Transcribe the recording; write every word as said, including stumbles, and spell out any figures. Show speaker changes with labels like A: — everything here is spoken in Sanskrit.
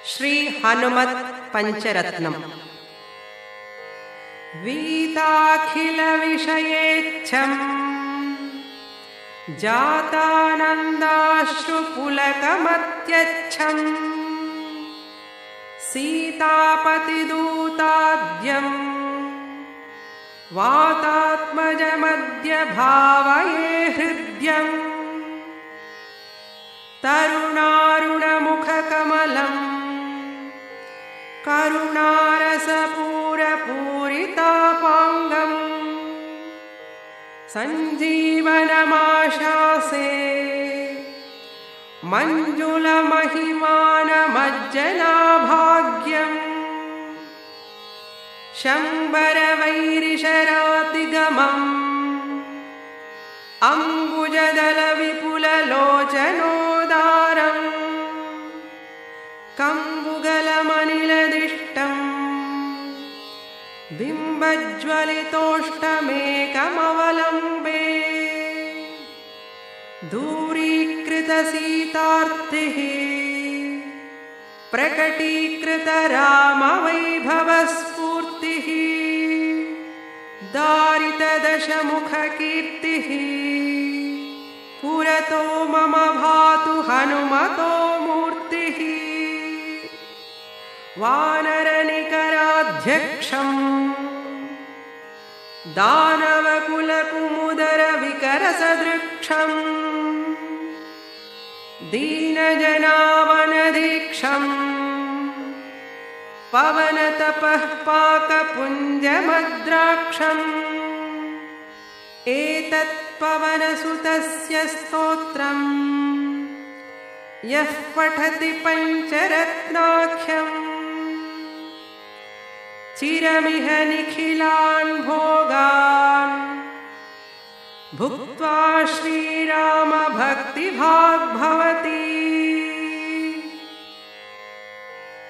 A: श्री हनुमत् पंचरत्नम्। वीताखिल विषयेच्छम् जातानन्दाश्रुपुलकमत्यच्छम् सीतापतिदूताद्यम् वातात्मजमद्य भावये हृद्यम् तरुणारुणमुखकमलम् करुणारसपूरपूरितापाङ्गम् सञ्जीवनमाशासे मञ्जुलमहिमानमज्जनाभाग्यम् शम्बरवैरिशरातिगमम् अम्बुजदलविपुललोचनोदारम् कम्बुगलमनिलदिष्टम् बिम्बज्वलितोष्टमेकमवलम्बे दूरीकृतसीतार्तिः प्रकटीकृतरामवैभवस्फूर्तिः दारितदशमुखकीर्तिः पुरतो मम भातु हनुमतो मूर्तिः वानरनिकराध्यक्षम् दानवकुलकुमुदरविकरसदृक्षम् दीनजनावनदीक्षम् पवनतपः पाकपुञ्जमद्राक्षम् एतत् पवनसुतस्य स्तोत्रम् यः पठति पञ्चरत्नाख्यम् चिरमिह निखिलान् भोगान् भुक्त्वा श्रीरामभक्तिभाग् भवति।